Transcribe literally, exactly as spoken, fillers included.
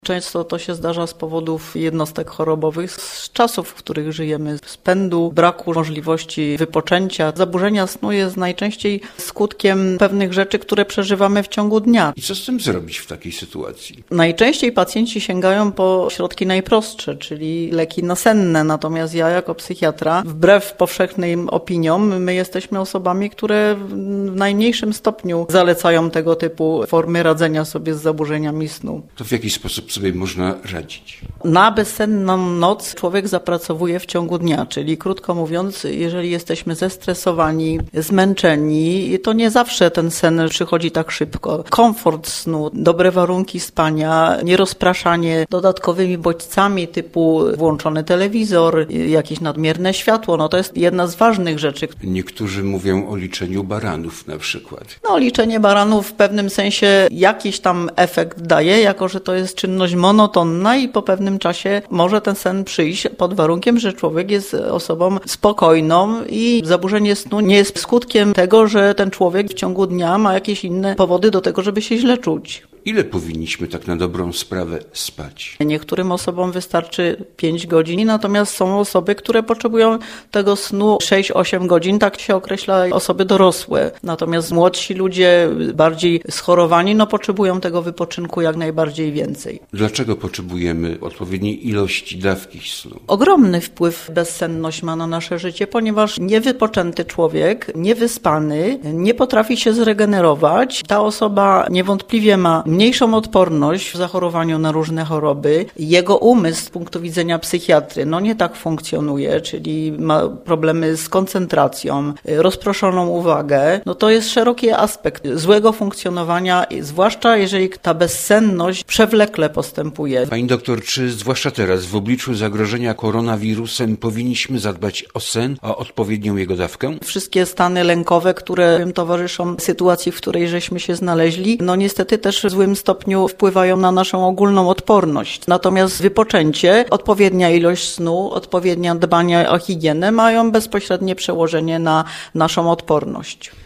Często to się zdarza z powodów jednostek chorobowych, z czasów, w których żyjemy, z pędu, braku możliwości wypoczęcia. Zaburzenia snu jest najczęściej skutkiem pewnych rzeczy, które przeżywamy w ciągu dnia. I co z tym zrobić w takiej sytuacji? Najczęściej pacjenci sięgają po środki najprostsze, czyli leki nasenne. Natomiast ja jako psychiatra, wbrew powszechnym opiniom, my jesteśmy osobami, które w najmniejszym stopniu zalecają tego typu formy radzenia sobie z zaburzeniami snu. To w jaki sposób sobie można radzić? Na bezsenną noc człowiek zapracowuje w ciągu dnia, czyli krótko mówiąc, jeżeli jesteśmy zestresowani, zmęczeni, to nie zawsze ten sen przychodzi tak szybko. Komfort snu, dobre warunki spania, nierozpraszanie dodatkowymi bodźcami typu włączony telewizor, jakieś nadmierne światło, no to jest jedna z ważnych rzeczy. Niektórzy mówią o liczeniu baranów na przykład. No liczenie baranów w pewnym sensie jakiś tam efekt daje, jako że to jest czynność monotonna i po pewnym czasie może ten sen przyjść pod warunkiem, że człowiek jest osobą spokojną i zaburzenie snu nie jest skutkiem tego, że ten człowiek w ciągu dnia ma jakieś inne powody do tego, żeby się źle czuć. Ile powinniśmy tak na dobrą sprawę spać? Niektórym osobom wystarczy pięć godzin, natomiast są osoby, które potrzebują tego snu sześć osiem godzin, tak się określa osoby dorosłe. Natomiast młodsi ludzie, bardziej schorowani, no potrzebują tego wypoczynku jak najbardziej więcej. Dlaczego potrzebujemy odpowiedniej ilości dawki snu? Ogromny wpływ bezsenność ma na nasze życie, ponieważ niewypoczęty człowiek, niewyspany, nie potrafi się zregenerować. Ta osoba niewątpliwie ma mniejszą odporność w zachorowaniu na różne choroby. Jego umysł z punktu widzenia psychiatry no nie tak funkcjonuje, czyli ma problemy z koncentracją, rozproszoną uwagę. No to jest szeroki aspekt złego funkcjonowania, zwłaszcza jeżeli ta bezsenność przewlekle postępuje. Pani doktor, czy zwłaszcza teraz w obliczu zagrożenia koronawirusem powinniśmy zadbać o sen, o odpowiednią jego dawkę? Wszystkie stany lękowe, które towarzyszą sytuacji, w której żeśmy się znaleźli, no niestety też w złym stopniu wpływają na naszą ogólną odporność. Natomiast wypoczęcie, odpowiednia ilość snu, odpowiednie dbanie o higienę mają bezpośrednie przełożenie na naszą odporność.